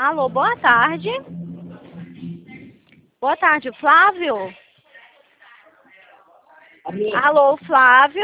Alô, boa tarde. Boa tarde, Flávio. Alô, Flávio.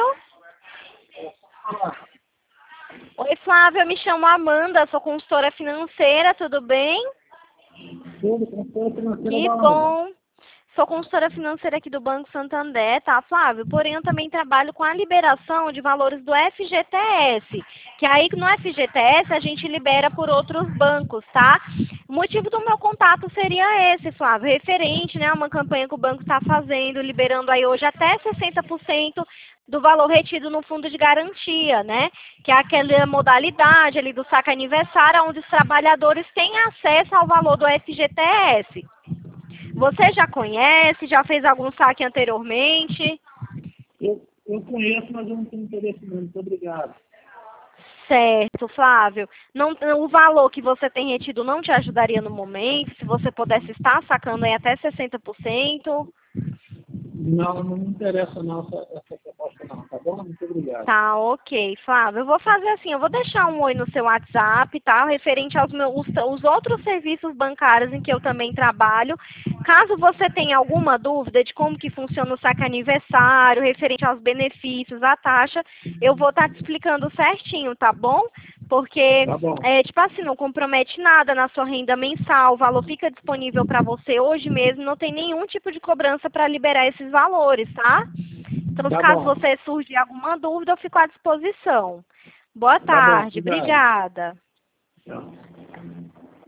Oi, Flávio, eu me chamo Amanda, sou consultora financeira, tudo bem? Tudo, consultora financeira Que da onde? bom. Sou consultora financeira aqui do Banco Santander, tá, Flávio? Porém, eu também trabalho com a liberação de valores do FGTS, que aí no FGTS a gente libera por outros bancos, tá? O motivo do meu contato seria esse, Flávio, referente, né, a uma campanha que o banco está fazendo, liberando aí hoje até 60% do valor retido no fundo de garantia, né? Que é aquela modalidade ali do saque aniversário, onde os trabalhadores têm acesso ao valor do FGTS. Você já conhece? Já fez algum saque anteriormente? Eu conheço, mas eu não tenho interesse não. Muito obrigado. Certo, Flávio. Não, o valor que você tem retido não te ajudaria no momento? Se você pudesse estar sacando aí até 60%? Não, não me interessa não essa proposta não, tá bom? Muito obrigado. Tá, ok, Flávio. Eu vou fazer assim, eu vou deixar um oi no seu WhatsApp, tá? Referente aos os outros serviços bancários em que eu também trabalho. Caso você tenha alguma dúvida de como que funciona o saque aniversário, referente aos benefícios, a taxa, eu vou estar te explicando certinho, tá bom? Porque, Tá bom. tipo assim, não compromete nada na sua renda mensal, o valor fica disponível para você hoje mesmo, não tem nenhum tipo de cobrança para liberar esses valores, tá? Então, Tá caso bom. você surgir alguma dúvida, eu fico à disposição. Boa Tá bom. tarde, Obrigado. obrigada. Tchau.